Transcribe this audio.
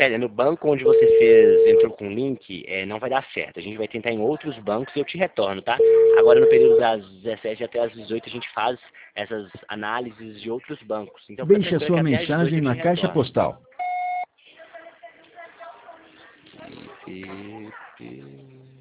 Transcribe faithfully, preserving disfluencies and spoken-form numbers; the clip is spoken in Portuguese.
Célia, no banco onde você fez, entrou com o link, é, não vai dar certo. A gente vai tentar em outros bancos e eu te retorno, tá? Agora no período das dezessete até as dezoito a gente faz essas análises de outros bancos. Então fica Deixe a tranquilo que sua até às dezoito mensagem eu te na caixa retorno. postal. Pi, pi, pi.